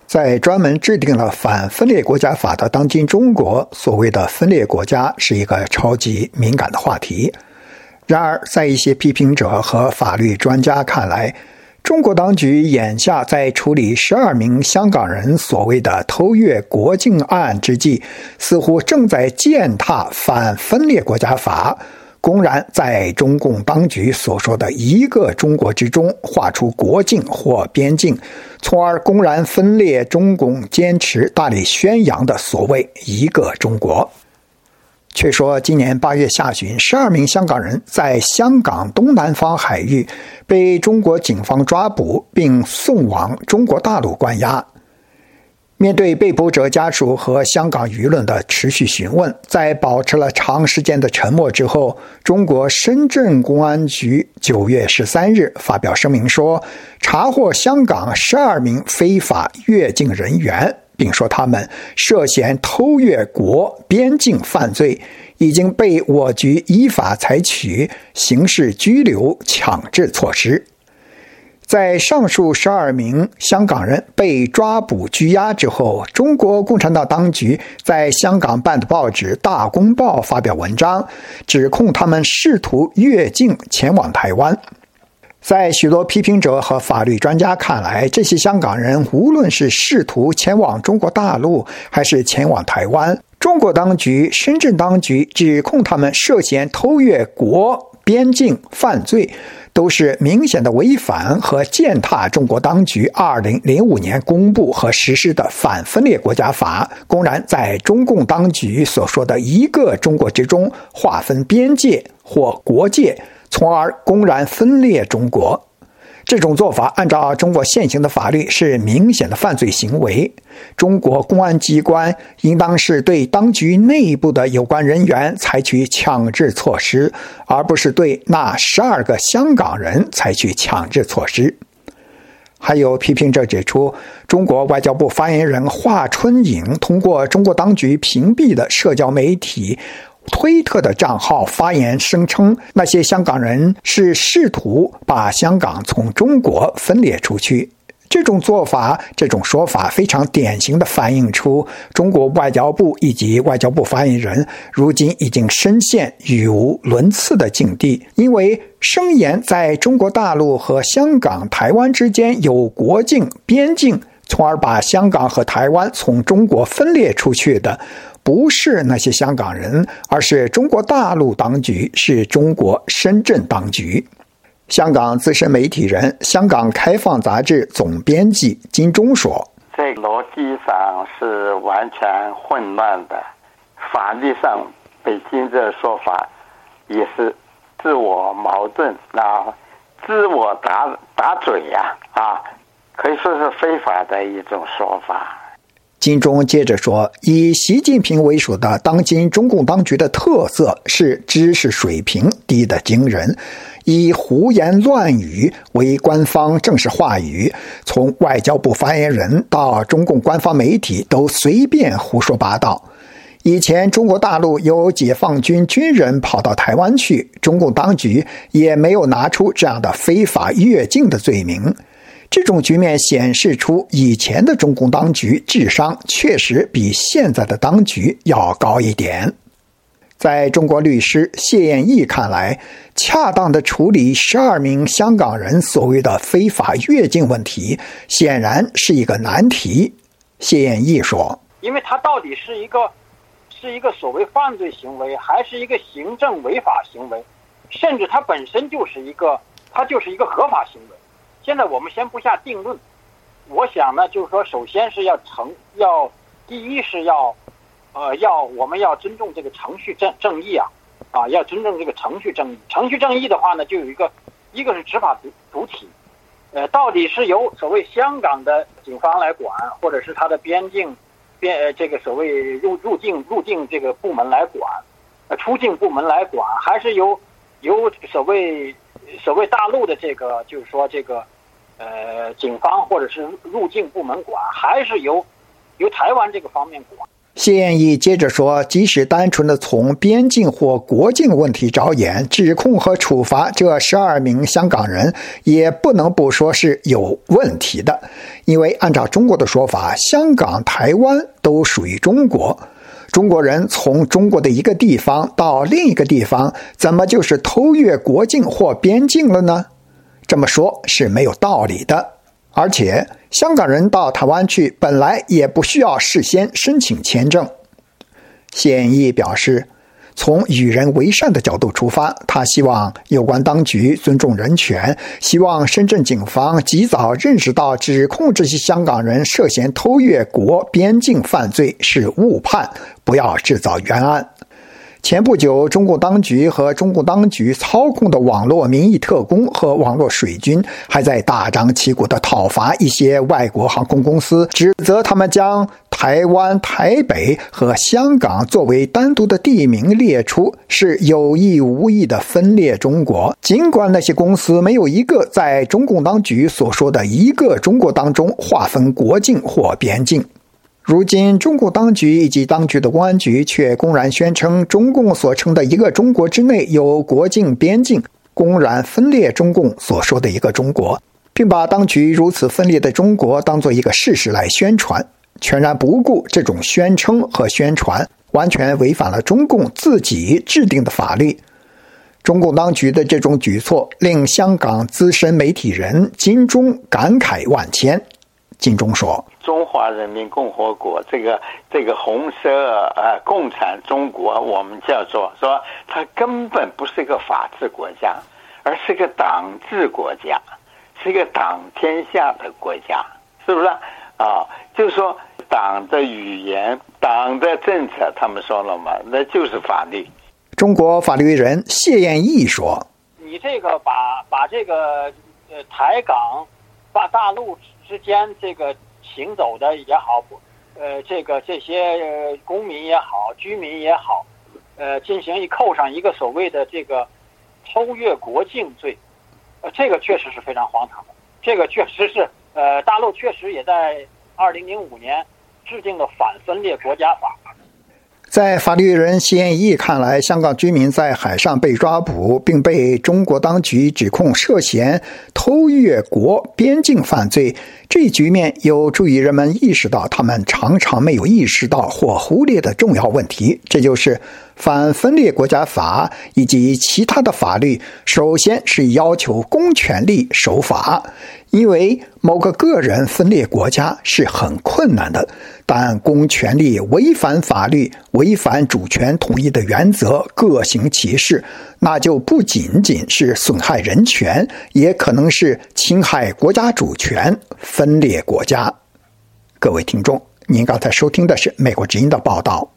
在专门制定了反分裂国家法的当今中国，所谓的分裂国家是一个超级敏感的话题。然而，在一些批评者和法律专家看来，中国当局眼下在处理12名香港人所谓的偷越国境案之际，似乎正在践踏反分裂国家法，公然在中共当局所说的一个中国之中划出国境或边境，从而公然分裂中共坚持大力宣扬的所谓一个中国。却说今年8月下旬，12名香港人在香港东南方海域被中国警方抓捕，并送往中国大陆关押。面对被捕者家属和香港舆论的持续询问，在保持了长时间的沉默之后，中国深圳公安局9月13日发表声明说，查获香港12名非法越境人员，并说他们涉嫌偷越国边境犯罪，已经被我局依法采取刑事拘留强制措施。在上述12名香港人被抓捕拘押之后，中国共产党当局在香港办的报纸《大公报》发表文章，指控他们试图越境前往台湾。在许多批评者和法律专家看来，这些香港人无论是试图前往中国大陆还是前往台湾，中国当局、深圳当局指控他们涉嫌偷越国边境犯罪，都是明显的违反和践踏中国当局2005年公布和实施的反分裂国家法，公然在中共当局所说的一个中国之中划分边界或国界，从而公然分裂中国。这种做法按照中国现行的法律是明显的犯罪行为，中国公安机关应当是对当局内部的有关人员采取强制措施，而不是对那12个香港人采取强制措施。还有批评者指出，中国外交部发言人华春莹通过中国当局屏蔽的社交媒体推特的账号发言，声称那些香港人是试图把香港从中国分裂出去。这种做法、这种说法非常典型地反映出中国外交部以及外交部发言人如今已经深陷语无伦次的境地，因为声言在中国大陆和香港、台湾之间有国境、边境，从而把香港和台湾从中国分裂出去的，不是那些香港人，而是中国大陆当局，是中国深圳当局。香港资深媒体人、香港开放杂志总编辑金钟说：“ 这个逻辑上是完全混乱的，法律上北京这说法也是自我矛盾，自我打嘴可以说是非法的一种说法。” 金钟接着说，以习近平为首的当今中共当局的特色是知识水平低得惊人，以胡言乱语为官方正式话语，从外交部发言人到中共官方媒体都随便胡说八道。以前中国大陆有解放军军人跑到台湾去，中共当局也没有拿出这样的非法越境的罪名。这种局面显示出以前的中共当局智商确实比现在的当局要高一点。在中国律师谢燕毅看来，恰当的处理12名香港人所谓的非法越境问题，显然是一个难题。谢燕毅说：“ 因为它到底是一个所谓犯罪行为，还是一个行政违法行为，甚至它本身就是一个合法行为。现在我们先不下定论，我想呢，就是说，首先是第一是我们要尊重这个程序正义要尊重这个程序正义。程序正义的话呢，就有一个是执法主体，到底是由所谓香港的警方来管，或者是它的这个所谓入境这个部门来管，出境部门来管，还是由所谓大陆的这个就是说这个警方或者是入境部门管，还是由台湾这个方面管？ 谢燕义接着说，即使单纯的从边境或国境问题着眼，指控和处罚这12名香港人，也不能不说是有问题的。因为按照中国的说法，香港、台湾都属于中国。中国人从中国的一个地方到另一个地方，怎么就是偷越国境或边境了呢？这么说是没有道理的。而且香港人到台湾去本来也不需要事先申请签证。谢燕义表示，从与人为善的角度出发，他希望有关当局尊重人权，希望深圳警方及早认识到指控这些香港人涉嫌偷越国边境犯罪是误判，不要制造冤案。前不久，中共当局和中共当局操控的网络民意特工和网络水军还在大张旗鼓地讨伐一些外国航空公司，指责他们将台湾、台北和香港作为单独的地名列出，是有意无意地分裂中国。尽管那些公司没有一个在中共当局所说的一个中国当中划分国境或边境。如今，中共当局以及当局的公安局却公然宣称，中共所称的一个中国之内有国境边境，公然分裂中共所说的一个中国，并把当局如此分裂的中国当作一个事实来宣传，全然不顾这种宣称和宣传完全违反了中共自己制定的法律。中共当局的这种举措令香港资深媒体人金钟感慨万千。金钟说， 中华人民共和国这个红色共产中国，我们叫做说它根本不是个法治国家，而是个党治国家，是一个党天下的国家，是不是就是说党的语言、党的政策，他们说了嘛，那就是法律。 中国法律人谢燕义说， 你这个把这个台港大陆之间这个行走的也好，这些公民也好，居民也好，进行扣上一个所谓的这个偷越国境罪，这个确实是非常荒唐的。这个确实是大陆确实也在2005年制定了反分裂国家法。 在法律人谢燕义看来，香港居民在海上被抓捕，并被中国当局指控涉嫌偷越国边境犯罪，这一局面有助于人们意识到他们常常没有意识到或忽略的重要问题，这就是反分裂国家法以及其他的法律，首先是要求公权力守法。因为某个个人分裂国家是很困难的，但公权力违反法律、违反主权统一的原则，各行其事，那就不仅仅是损害人权，也可能是侵害国家主权、分裂国家。各位听众，您刚才收听的是美国之音的报道。